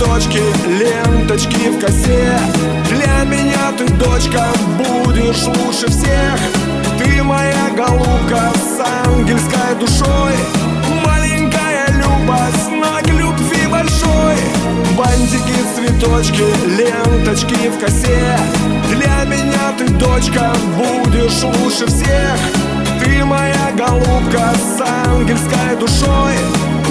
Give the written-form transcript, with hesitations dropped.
цветочки, ленточки в косе. Для меня ты, дочка, будешь лучше всех. Ты моя голубка с ангельской душой, маленькая Люба с ног любви большой. Бантики, цветочки, ленточки в косе. Для меня ты, дочка, будешь лучше всех. Ты моя голубка с ангельской душой,